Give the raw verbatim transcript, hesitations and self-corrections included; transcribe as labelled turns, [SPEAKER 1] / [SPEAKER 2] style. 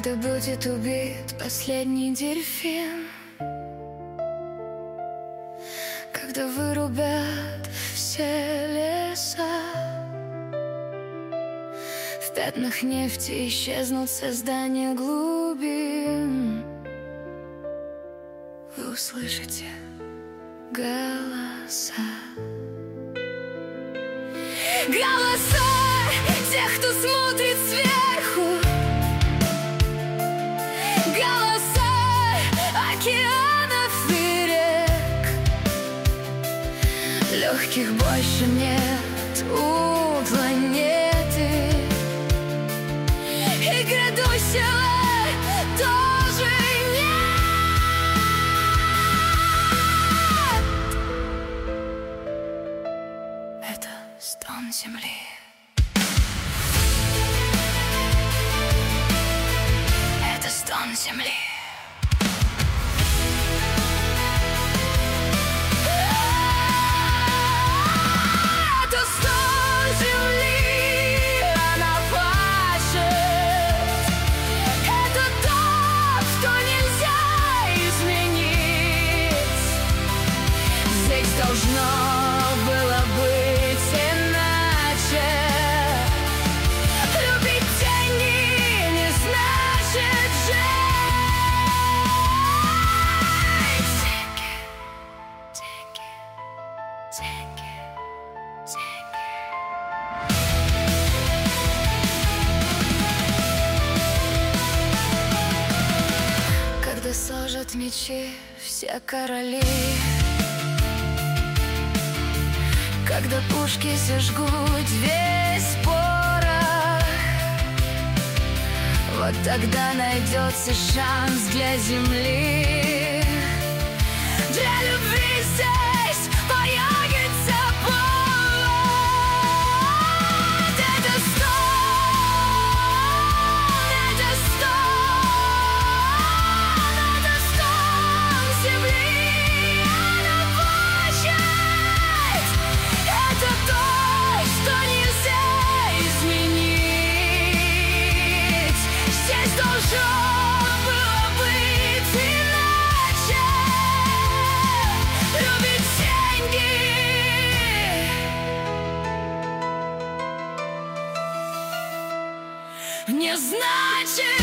[SPEAKER 1] Когда будет убит последний дельфин, когда вырубят все леса, в пятнах нефти исчезнут создания глубин, вы услышите голоса. Голоса тех, кто смотрит сверху, голоса океанов и рек. Легких больше нет у планеты, и грядущего тоже нет. Это стон земли. Это стон земли. Должно было быть иначе. Любить деньги не значит жить. Деньги, деньги, деньги, деньги. Когда сложат мечи все короли, когда пушки сожгут весь порох, вот тогда найдется шанс для земли. Для любви здесь появится повод. Это стон, это стон, это стон земли. Она плачет. Это то, что нельзя изменить. Здесь должно было быть иначе. Любить деньги не значит